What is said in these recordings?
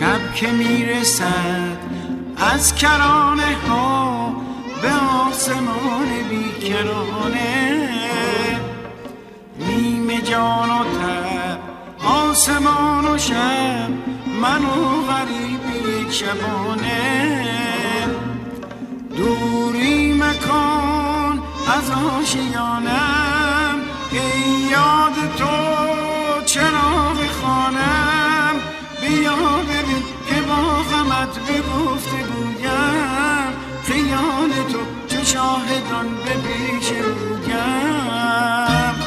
شب که میرسد از کرانه ها به آسمان بیکرانه، نیمه جان و تب آسمان و شب، من و غریبی یک شبانه. دوری مکان از آشیانم، ای یاد تو چراغ خانم. بیا ببین که با غمت به گفتگویم، خیال تو چو شاهدان به پیش رویم.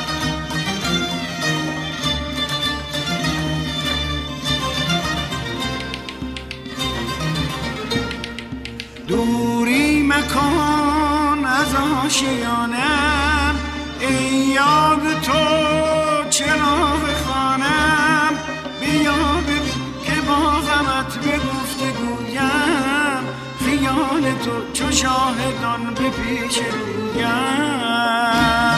دوری مکان از آشیانم، ای یاد تو چراغ خانم. بیا ببین که با غمت به گفتگویم، خیال تو چو شاهدان به پیش رویم.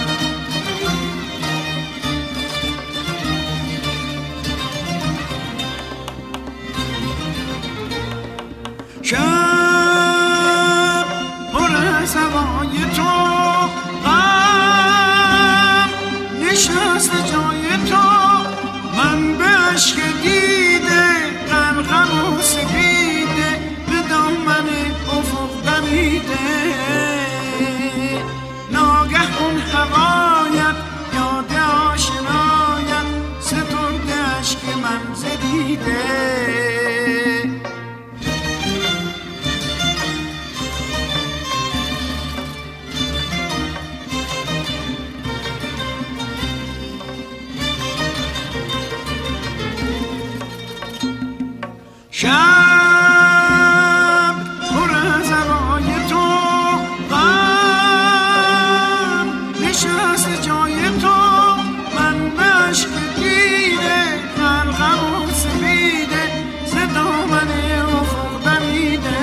شب پر از هوای تو، غم نشست جای تو، من به عشق دیده غرقم و سپیده، به دامن افق دمیده. ناگه اون هوایت یاد آشنایت، سترده عشق من زدیده. شب پر از هوای تو، غم نشست جای تو، من به عشق دیده غرقم و سپیده، ز دامن افق دمیده.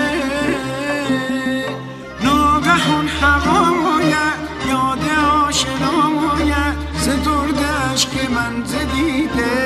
ناگهان هوایت یاد آشنایت، سترده عشق من زدیده.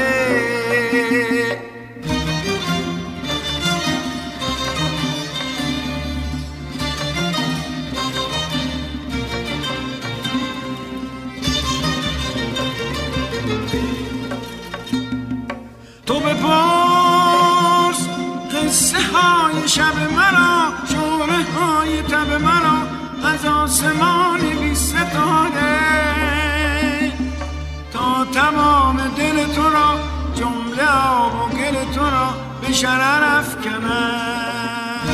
تو بپرس قصه های شب مرا، شوره های تب مرا از آسمان بی ستاره، تا تمام دل تو را جمله آب و گل تو را به شرر افکنم.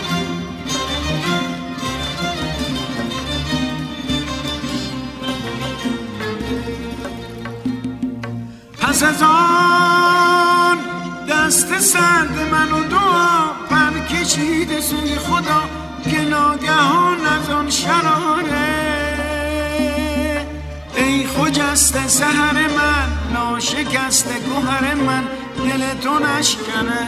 پس از آن دست سرد من و دعا پر کشیده سوی خدا، که ناگهان از آن شراره. ای خجسته سحر من، ناشکسته گوهر من، دل تو نشکنه.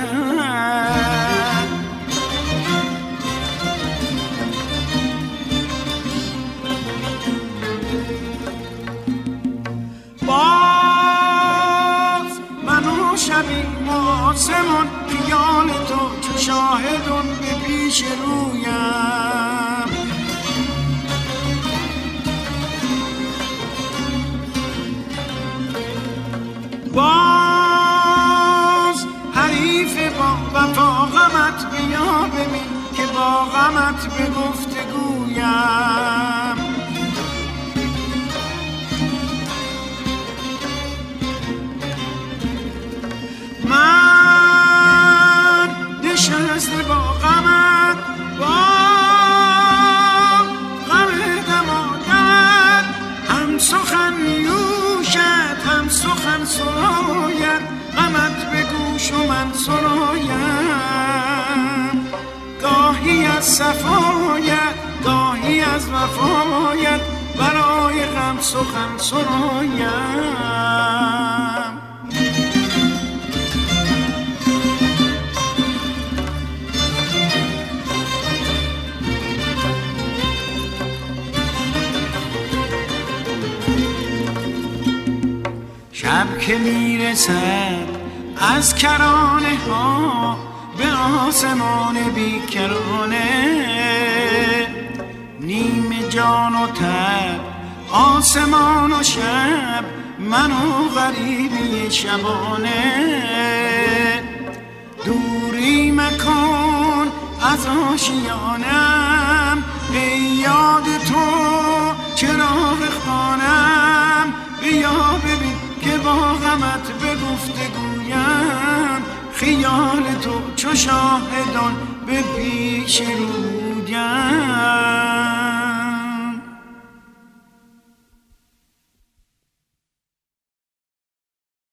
شبی آسمان، خیال تو چو شاهدون به پیش رویم. باز حریف با وفا غمت، بیا ببین که با غمت به گفتگویم. من نشسته با غمت، با غم دمادت، هم سخن نیوشد هم سخن سراید، غمت به گوش و من سرایم. گاهی از صفایت گاهی از وفایت، برای غم سخن سرایم. شب که میرسد از کرانه ها به آسمان بیکرانه. نیمه جان و تب آسمان و شب، من و غریبی شبانه. دوری مکن از آشیانم، ای یاد تو چراغ خانم. بیا ببین که با غمت به گفتگویم، خیال تو چو شاهدان به پیش رویم.